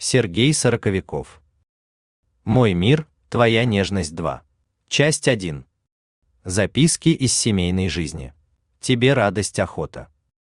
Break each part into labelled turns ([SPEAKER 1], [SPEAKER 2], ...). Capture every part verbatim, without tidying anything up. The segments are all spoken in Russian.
[SPEAKER 1] Сергей Сороковиков. Мой мир, твоя нежность два. Часть один. Записки из семейной жизни. Тебе радость охота.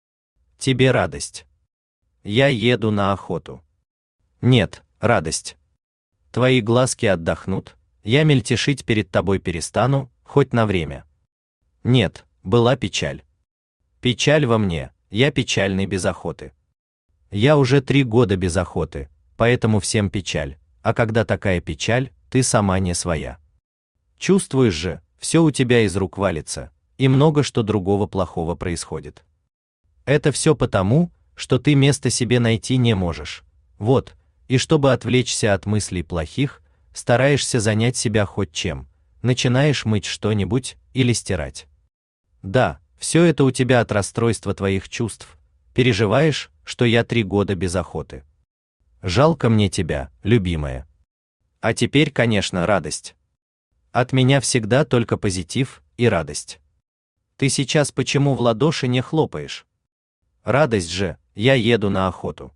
[SPEAKER 1] Тебе радость. Я еду на охоту. Нет, радость. Твои глазки отдохнут, я мельтешить перед тобой перестану, хоть на время. Нет, была печаль. Печаль во мне, я печальный без охоты. Я уже три года без охоты, поэтому всем печаль, а когда такая печаль, ты сама не своя. Чувствуешь же, все у тебя из рук валится, и много что другого плохого происходит. Это все потому, что ты места себе найти не можешь. Вот, и чтобы отвлечься от мыслей плохих, стараешься занять себя хоть чем, начинаешь мыть что-нибудь или стирать. Да, все это у тебя от расстройства твоих чувств. Переживаешь, что я три года без охоты. Жалко мне тебя, любимая. А теперь, конечно, радость. От меня всегда только позитив и радость. Ты сейчас почему в ладоши не хлопаешь? Радость же, я еду на охоту.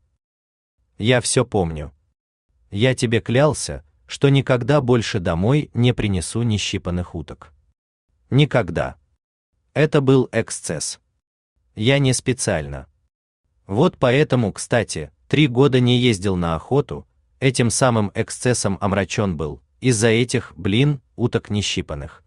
[SPEAKER 1] Я все помню. Я тебе клялся, что никогда больше домой не принесу нещипанных уток. Никогда. Это был эксцесс. Я не специально. Вот поэтому, кстати, три года не ездил на охоту, этим самым эксцессом омрачен был, из-за этих, блин, уток нещипанных.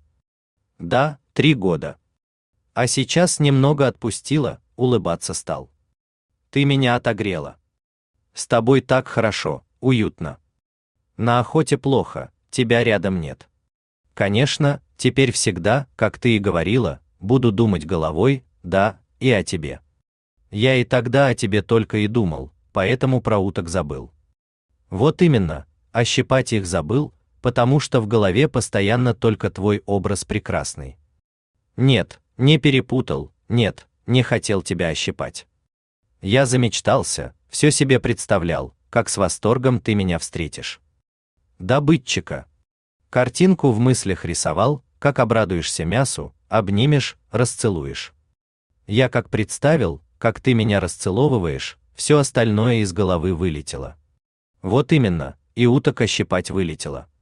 [SPEAKER 1] Да, три года. А сейчас немного отпустила, улыбаться стал. Ты меня отогрела. С тобой так хорошо, уютно. На охоте плохо, тебя рядом нет. Конечно, теперь всегда, как ты и говорила, буду думать головой, да, и о тебе. Я и тогда о тебе только и думал, поэтому про уток забыл. Вот именно, ощипать их забыл, потому что в голове постоянно только твой образ прекрасный. Нет, не перепутал, нет, не хотел тебя ощипать. Я замечтался, все себе представлял, как с восторгом ты меня встретишь. Добытчика. Картинку в мыслях рисовал, как обрадуешься мясу, обнимешь, расцелуешь. Я как представил, как ты меня расцеловываешь, все остальное из головы вылетело. Вот именно, и уток ощипать вылетело.